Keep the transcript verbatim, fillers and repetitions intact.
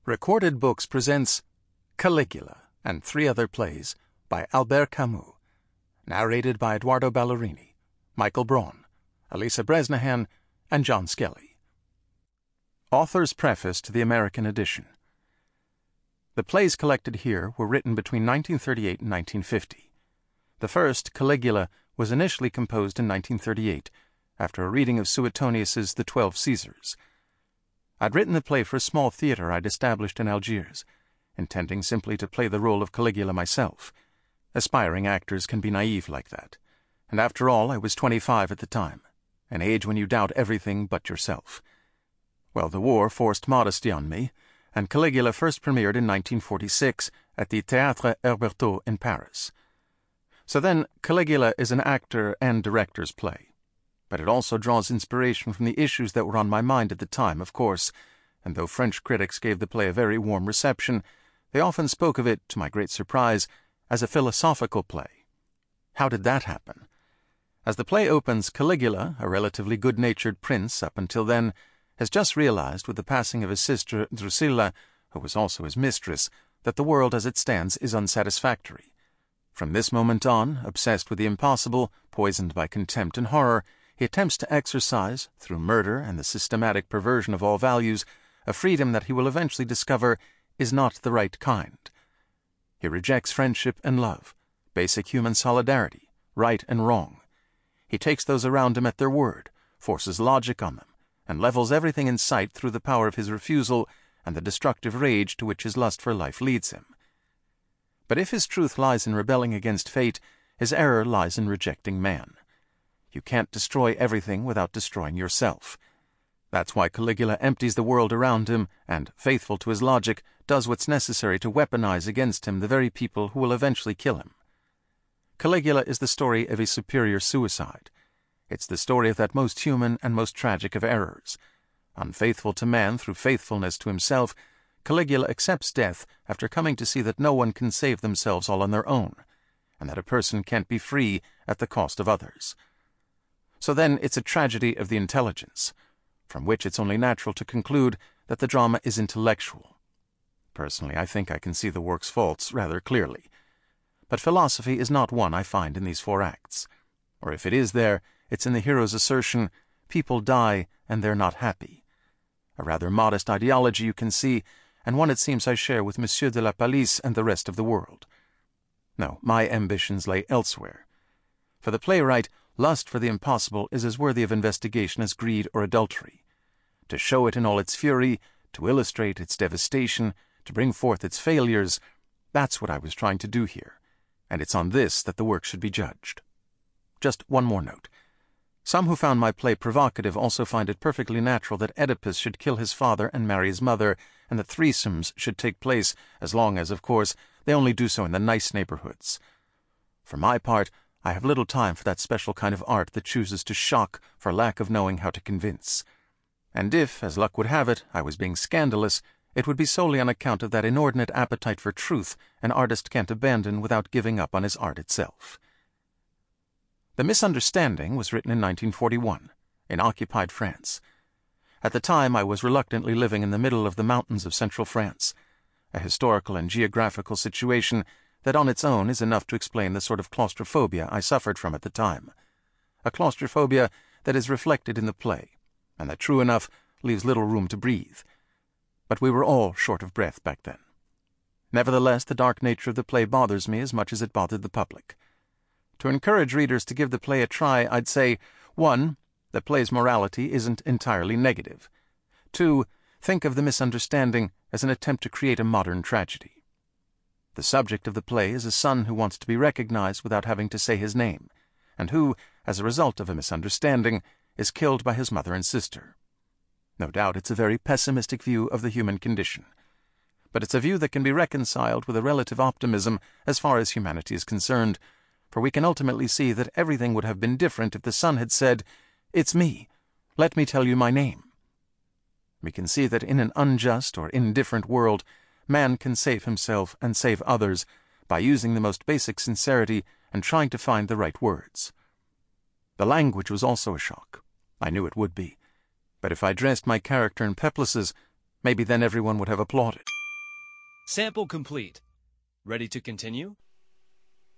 Recorded Books presents Caligula and Three Other Plays by Albert Camus, narrated by Eduardo Ballerini, Michael Braun, Elisa Bresnahan, and John Skelly. Author's Preface to the American Edition. The plays collected here were written between nineteen thirty-eight and nineteen fifty. The first, Caligula, was initially composed in nineteen thirty-eight, after a reading of Suetonius's The Twelve Caesars. I'd written the play for a small theater I'd established in Algiers, intending simply to play the role of Caligula myself. Aspiring actors can be naive like that. And after all, I was twenty-five at the time, an age when you doubt everything but yourself. Well, the war forced modesty on me, and Caligula first premiered in nineteen forty-six at the Théâtre Herbertot in Paris. So then, Caligula is an actor and director's play. But it also draws inspiration from the issues that were on my mind at the time, of course, and though French critics gave the play a very warm reception, they often spoke of it, to my great surprise, as a philosophical play. How did that happen? As the play opens, Caligula, a relatively good-natured prince up until then, has just realized with the passing of his sister Drusilla, who was also his mistress, that the world as it stands is unsatisfactory. From this moment on, obsessed with the impossible, poisoned by contempt and horror, he attempts to exercise, through murder and the systematic perversion of all values, a freedom that he will eventually discover is not the right kind. He rejects friendship and love, basic human solidarity, right and wrong. He takes those around him at their word, forces logic on them, and levels everything in sight through the power of his refusal and the destructive rage to which his lust for life leads him. But if his truth lies in rebelling against fate, his error lies in rejecting man. You can't destroy everything without destroying yourself. That's why Caligula empties the world around him and, faithful to his logic, does what's necessary to weaponize against him the very people who will eventually kill him. Caligula is the story of a superior suicide. It's the story of that most human and most tragic of errors. Unfaithful to man through faithfulness to himself, Caligula accepts death after coming to see that no one can save themselves all on their own, and that a person can't be free at the cost of others. So then it's a tragedy of the intelligence, from which it's only natural to conclude that the drama is intellectual. Personally, I think I can see the work's faults rather clearly. But philosophy is not one I find in these four acts. Or if it is there, it's in the hero's assertion, people die and they're not happy. A rather modest ideology you can see, and one it seems I share with Monsieur de la Palisse and the rest of the world. No, my ambitions lay elsewhere. For the playwright, lust for the impossible is as worthy of investigation as greed or adultery. To show it in all its fury, to illustrate its devastation, to bring forth its failures, that's what I was trying to do here, and it's on this that the work should be judged. Just one more note. Some who found my play provocative also find it perfectly natural that Oedipus should kill his father and marry his mother, and that threesomes should take place, as long as, of course, they only do so in the nice neighborhoods. For my part, I have little time for that special kind of art that chooses to shock for lack of knowing how to convince. And if, as luck would have it, I was being scandalous, it would be solely on account of that inordinate appetite for truth an artist can't abandon without giving up on his art itself. The Misunderstanding was written in nineteen forty-one, in occupied France. At the time, I was reluctantly living in the middle of the mountains of central France, a historical and geographical situation that on its own is enough to explain the sort of claustrophobia I suffered from at the time. A claustrophobia that is reflected in the play, and that, true enough, leaves little room to breathe. But we were all short of breath back then. Nevertheless, the dark nature of the play bothers me as much as it bothered the public. To encourage readers to give the play a try, I'd say, one, the play's morality isn't entirely negative. Two, think of The Misunderstanding as an attempt to create a modern tragedy. The subject of the play is a son who wants to be recognized without having to say his name, and who, as a result of a misunderstanding, is killed by his mother and sister. No doubt it's a very pessimistic view of the human condition, but it's a view that can be reconciled with a relative optimism as far as humanity is concerned, for we can ultimately see that everything would have been different if the son had said, "It's me. Let me tell you my name." We can see that in an unjust or indifferent world, man can save himself and save others by using the most basic sincerity and trying to find the right words. The language was also a shock. I knew it would be. But if I dressed my character in pepluses, maybe then everyone would have applauded. Sample complete. Ready to continue?